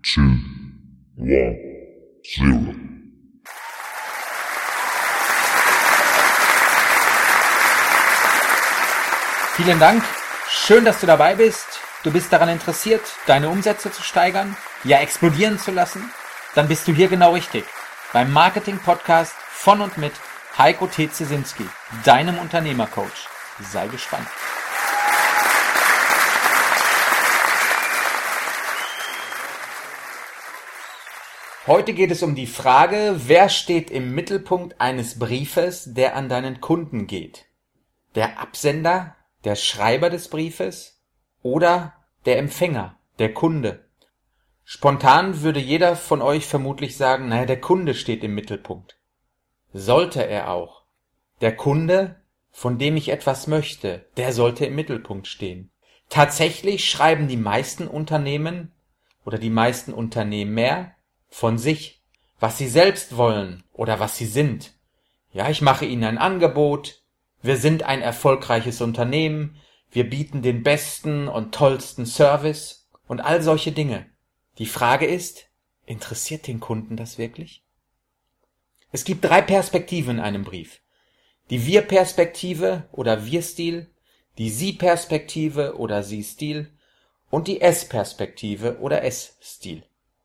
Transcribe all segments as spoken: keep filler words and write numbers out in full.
two, one, zero. Vielen Dank. Schön, dass du dabei bist. Du bist daran interessiert, deine Umsätze zu steigern, ja explodieren zu lassen? Dann bist du hier genau richtig. Beim Marketing-Podcast von und mit Heiko T. Ciesinski, deinem Unternehmercoach. Sei gespannt. Heute geht es um die Frage, wer steht im Mittelpunkt eines Briefes, der an deinen Kunden geht? Der Absender, der Schreiber des Briefes oder der Empfänger, der Kunde? Spontan würde jeder von euch vermutlich sagen, naja, der Kunde steht im Mittelpunkt. Sollte er auch. Der Kunde, von dem ich etwas möchte, der sollte im Mittelpunkt stehen. Tatsächlich schreiben die meisten Unternehmen oder die meisten Unternehmer von sich, was sie selbst wollen oder was sie sind. Ja, ich mache Ihnen ein Angebot, wir sind ein erfolgreiches Unternehmen, wir bieten den besten und tollsten Service und all solche Dinge. Die Frage ist, interessiert den Kunden das wirklich? Es gibt drei Perspektiven in einem Brief. Die Wir-Perspektive oder Wir-Stil, die Sie-Perspektive oder Sie-Stil und die Es-Perspektive oder Es-Stil.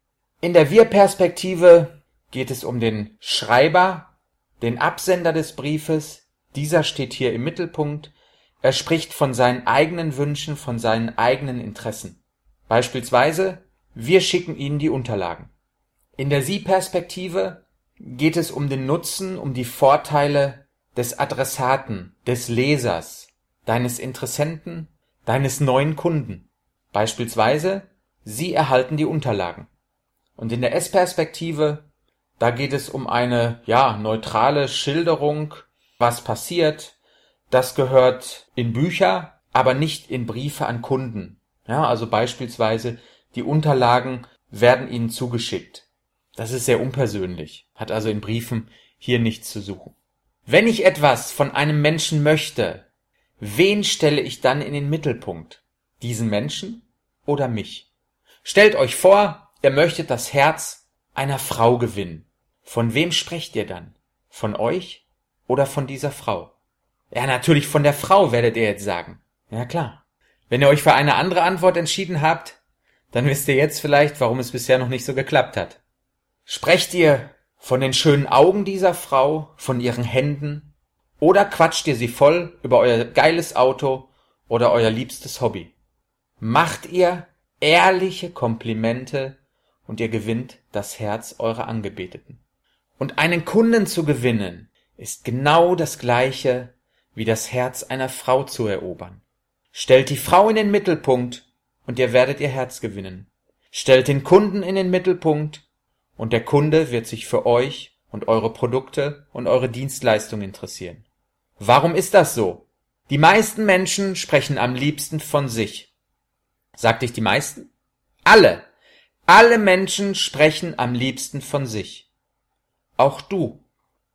In der Wir-Perspektive geht es um den Schreiber, den Absender des Briefes. Dieser steht hier im Mittelpunkt. Er spricht von seinen eigenen Wünschen, von seinen eigenen Interessen. Beispielsweise, wir schicken Ihnen die Unterlagen. In der Sie-Perspektive geht es um den Nutzen, um die Vorteile des Adressaten, des Lesers, deines Interessenten, deines neuen Kunden. Beispielsweise, Sie erhalten die Unterlagen. Und in der Es-Perspektive, da geht es um eine, ja, neutrale Schilderung, was passiert. Das gehört in Bücher, aber nicht in Briefe an Kunden. Ja, also beispielsweise, die Unterlagen werden Ihnen zugeschickt. Das ist sehr unpersönlich, hat also in Briefen hier nichts zu suchen. Wenn ich etwas von einem Menschen möchte, wen stelle ich dann in den Mittelpunkt? Diesen Menschen oder mich? Stellt euch vor, ihr möchtet das Herz einer Frau gewinnen. Von wem sprecht ihr dann? Von euch oder von dieser Frau? Ja, natürlich von der Frau, werdet ihr jetzt sagen. Ja, klar. Wenn ihr euch für eine andere Antwort entschieden habt, dann wisst ihr jetzt vielleicht, warum es bisher noch nicht so geklappt hat. Sprecht ihr von den schönen Augen dieser Frau, von ihren Händen, oder quatscht ihr sie voll über euer geiles Auto oder euer liebstes Hobby? Macht ihr ehrliche Komplimente und ihr gewinnt das Herz eurer Angebeteten. Und einen Kunden zu gewinnen, ist genau das Gleiche wie das Herz einer Frau zu erobern. Stellt die Frau in den Mittelpunkt und ihr werdet ihr Herz gewinnen. Stellt den Kunden in den Mittelpunkt und der Kunde wird sich für euch und eure Produkte und eure Dienstleistung interessieren. Warum ist das so? Die meisten Menschen sprechen am liebsten von sich. Sagte ich die meisten? Alle! Alle Menschen sprechen am liebsten von sich. Auch du.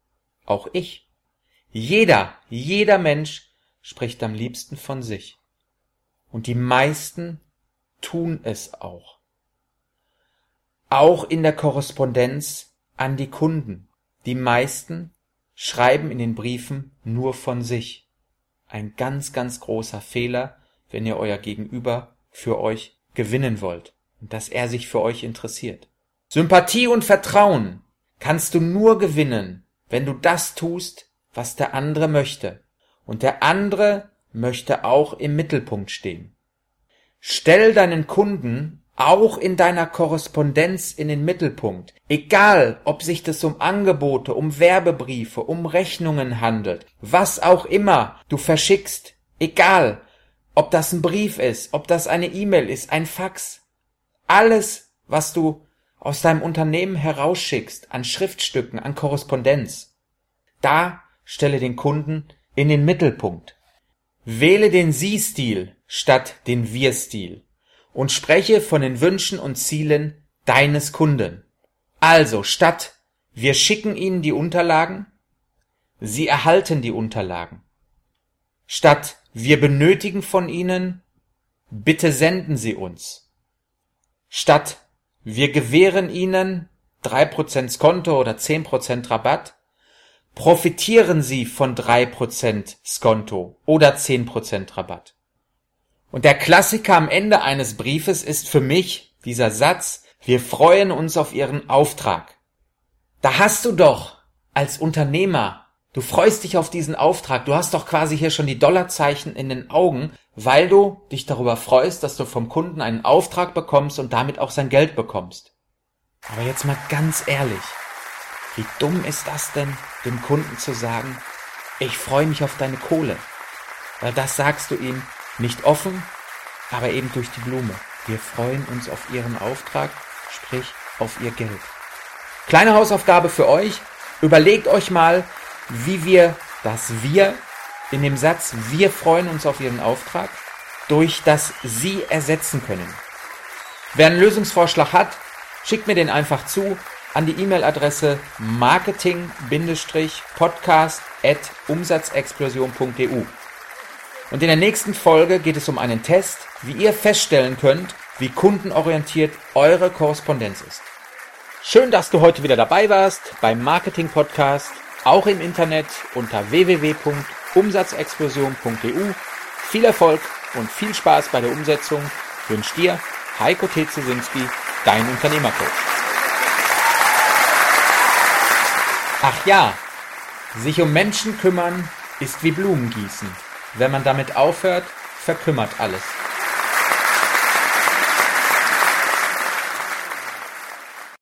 Auch ich. Jeder, jeder Mensch spricht am liebsten von sich. Und die meisten tun es auch. Auch in der Korrespondenz an die Kunden. Die meisten schreiben in den Briefen nur von sich. Ein ganz, ganz großer Fehler, wenn ihr euer Gegenüber für euch gewinnen wollt und dass er sich für euch interessiert. Sympathie und Vertrauen kannst du nur gewinnen, wenn du das tust, was der andere möchte. Und der andere möchte auch im Mittelpunkt stehen. Stell deinen Kunden auch in deiner Korrespondenz in den Mittelpunkt. Egal, ob sich das um Angebote, um Werbebriefe, um Rechnungen handelt, was auch immer du verschickst. Egal, ob das ein Brief ist, ob das eine E-Mail ist, ein Fax. Alles, was du aus deinem Unternehmen herausschickst, an Schriftstücken, an Korrespondenz, da stelle den Kunden in den Mittelpunkt. Wähle den Sie-Stil statt den Wir-Stil und spreche von den Wünschen und Zielen deines Kunden. Also statt wir schicken Ihnen die Unterlagen, Sie erhalten die Unterlagen. Statt wir benötigen von Ihnen, bitte senden Sie uns. Statt wir gewähren Ihnen drei Prozent Skonto oder zehn Prozent Rabatt. Profitieren Sie von drei Prozent Skonto oder zehn Prozent Rabatt. Und der Klassiker am Ende eines Briefes ist für mich dieser Satz: Wir freuen uns auf Ihren Auftrag. Da hast du doch als Unternehmer, du freust dich auf diesen Auftrag, du hast doch quasi hier schon die Dollarzeichen in den Augen, weil du dich darüber freust, dass du vom Kunden einen Auftrag bekommst und damit auch sein Geld bekommst. Aber jetzt mal ganz ehrlich, wie dumm ist das denn, dem Kunden zu sagen, ich freue mich auf deine Kohle? Weil das sagst du ihm nicht offen, aber eben durch die Blume. Wir freuen uns auf Ihren Auftrag, sprich auf Ihr Geld. Kleine Hausaufgabe für euch. Überlegt euch mal, wie wir das Wir in dem Satz wir freuen uns auf Ihren Auftrag durch das Sie ersetzen können. Wer einen Lösungsvorschlag hat, schickt mir den einfach zu an die E-Mail-Adresse marketing podcast at umsatzexplosion punkt e u. Und in der nächsten Folge geht es um einen Test, wie ihr feststellen könnt, wie kundenorientiert eure Korrespondenz ist. Schön, dass du heute wieder dabei warst beim Marketing-Podcast, auch im Internet unter w w w punkt umsatzexplosion punkt e u. Viel Erfolg und viel Spaß bei der Umsetzung wünscht dir Heiko T. Zesinski, dein Unternehmercoach. Ach ja, sich um Menschen kümmern ist wie Blumen gießen. Wenn man damit aufhört, verkümmert alles.